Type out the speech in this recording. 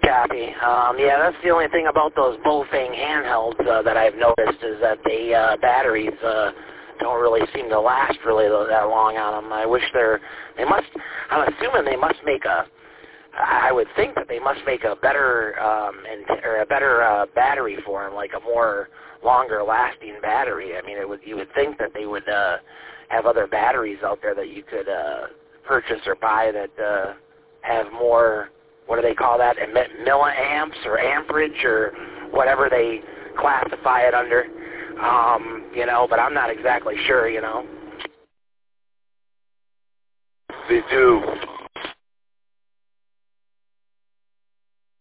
Copy. Yeah, that's the only thing about those Bofang handhelds that I've noticed is that the batteries don't really seem to last really that long on them. I wish I'm assuming they must make I would think that they must make a better battery for them, like a more longer lasting battery. I mean, you would think that they would have other batteries out there that you could purchase or buy that have more, what do they call that, milliamps or amperage or whatever they classify it under, but I'm not exactly sure, They do.